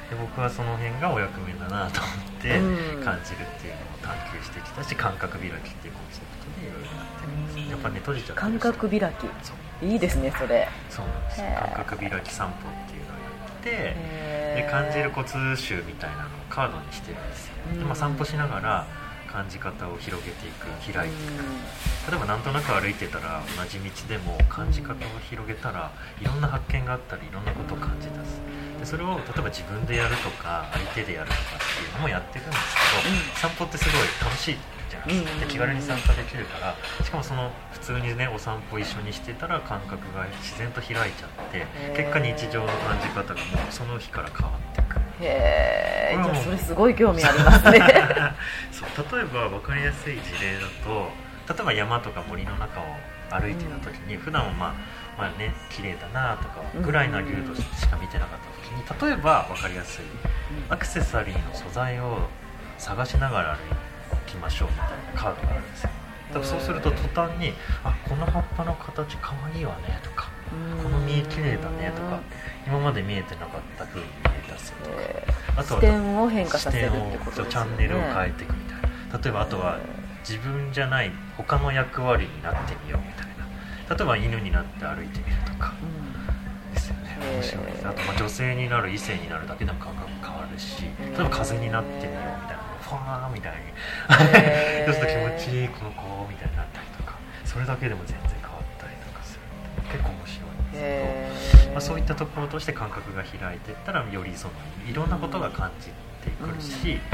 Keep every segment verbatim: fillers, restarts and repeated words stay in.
で僕はその辺がお役目だなと思って感じるっていうのを探求してきたし、感覚開きっていうコンセプトでいろいろやってるんです。やっぱね閉じちゃって感覚開き、そういいですねそれ。 そうなんです。感覚開き散歩っていうのをやってで感じるコツ集みたいなのをカードにしてるんですよ。で、まあ、散歩しながら感じ方を広げていく、開いていく。例えばなんとなく歩いてたら同じ道でも感じ方を広げたらいろんな発見があったりいろんなことを感じ出す。でそれを例えば自分でやるとか相手でやるとかっていうのもやってるんですけど、うん、散歩ってすごい楽しいじゃないですか。で気軽に参加できるから、しかもその普通にねお散歩一緒にしてたら感覚が自然と開いちゃって結果日常の感じ方がもうその日から変わっていく。 へー、じゃあそれすごい興味ありますねそう例えば分かりやすい事例だと、例えば山とか森の中を歩いてた時に、うん、普段はまあまあね綺麗だなとかぐらいの流度しか見てなかった時に、例えば分かりやすいアクセサリーの素材を探しながら歩きましょうみたいなカードがあるんですよ。だからそうすると途端にあこの葉っぱの形かわいいわねとか、この実綺麗だねとか、今まで見えてなかった風に見え出すとか、あとは視点を変化させるってことですよね。 チャンネルを変えていくみたいな。例えばあとは自分じゃない他の役割になってみようみたいな。例えば犬になって歩いてみるとか、うん、ですよね。面白いです。あとまあ女性になる異性になるだけでも感覚変わるし、例えば風になってみようみたいな、ファーみたいにそうすると気持ちいいこの子みたいになったりとか、それだけでも全然変わったりとかするので結構面白いんですけど、まあ、そういったところとして感覚が開いていったらよりそのいろんなことが感じてくるし、うん、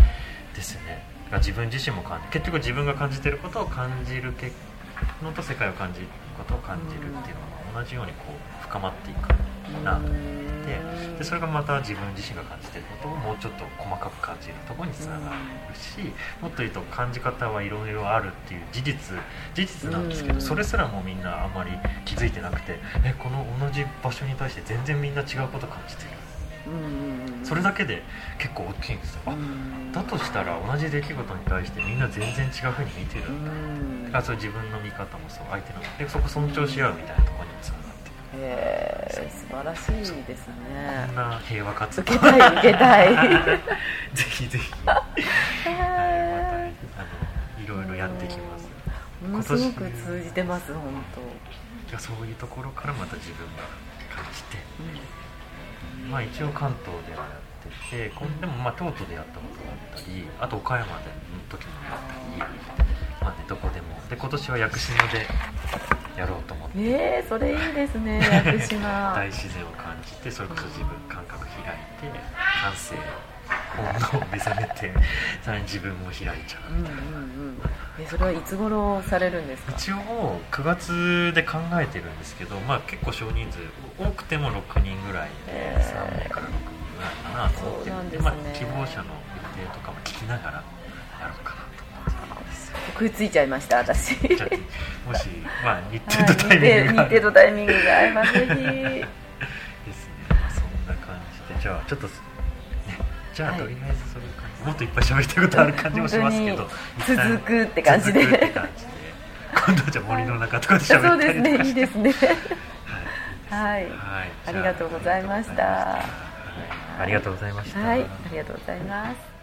ですよね。自分自身も感じ結局自分が感じていることを感じるのと世界を感じることを感じるっていうのが同じようにこう深まっていくなと思って、でそれがまた自分自身が感じていることをもうちょっと細かく感じるところにつながるし、もっと言うと感じ方はいろいろあるっていう事実事実なんですけど、それすらもみんなあんまり気づいてなくて、えこの同じ場所に対して全然みんな違うこと感じてる、それだけで結構大きいんですよ。あだとしたら同じ出来事に対してみんな全然違う風に見てるんだ。だからそう自分の見方もそう相手のでそこ尊重し合うみたいなところにつながっていく。 へー素晴らしいですね。 こんな平和活動受けたい受けたいぜひぜひ、はい、またあのいろいろやってきます。 ものすごく通じてます本当。そういうところからまた自分が感じて、うん、まあ一応関東ではやってて、でもまあ京都でやったことがあったり、あと岡山での時もやったり、まあねどこでもで今年は屋久島でやろうと思って、 えー、それいいですね屋久島大自然を感じて、それこそ自分感覚開いて感性本能を目覚めてさらに自分も開いちゃうみたいな、うんうんうん、 えそれはいつ頃されるんですか？ 一応くがつで考えてるんですけど、まあ、結構少人数多くてもろくにんぐらいでさんめいからろくにんぐらいかなと思ってるんで、まあ、希望者の予定とかも聞きながらやろうかなと思ってます。 食いついちゃいました私もし、まあ、日程とタイミングが、 はい、日程とタイミングが合えばぜひですね、まあ、そんな感じでじゃあちょっと、ね、じゃあとりあえずそういう感じ、はい、もっといっぱい喋りたいことある感じもしますけど続くって感じで続くって感じで今度はじゃあ森の中とかで喋ったりとかして、そうですね、いいですねはい、はい、 ありがとうございました。 ありがとうございました。 はい、ありがとうございます。